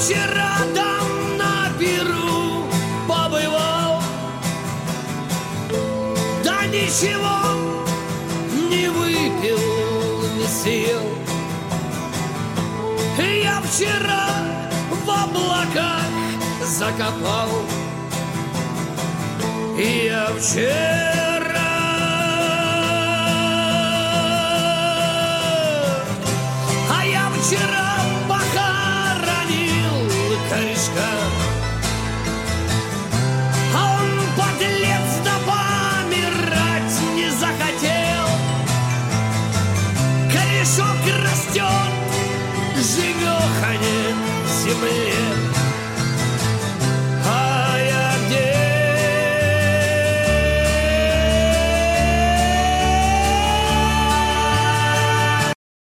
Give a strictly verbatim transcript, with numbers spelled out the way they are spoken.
вчера там на Перу побывал, да ничего не выпил, не съел. Я вчера в облаках закопал, я вчера, а я вчера